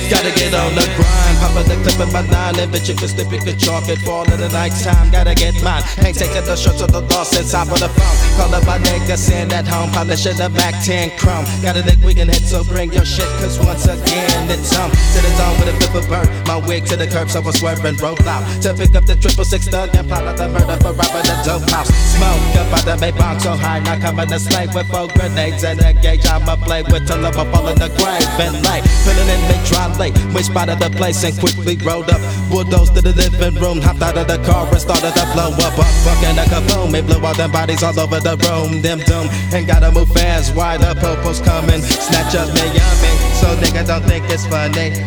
Gotta get on the grind, poppin' the clip in my nine, and bitch, you can slip, you can chalk it, fall in the nighttime. Gotta get mine, ain't taking the shirts of the lost since top of the phone. Call up my nigga, sitting at home, polishing the Mac 10 Chrome. Gotta think we can hit, so bring your shit, cause once again it's on. To the zone with a flip of bird, my wig to the curb, so I swerve and roll out. To pick up the 666 thug and plot out the murder for robbing the dope house. Smoke up out the Maybach so high, now coming to slay with 4 grenades and a gauge. I'ma play with till I fall in the grave and lay. Feeling in mid dry late, we spotted the place and quickly rolled up. Bulldozed to the living room, hopped out of the car and started to blow up. Fucking a kaboom, it blew all them bodies all over the room. Them doom, and gotta move fast, why the popo's coming. Snatch up me yummy, so nigga don't think it's funny.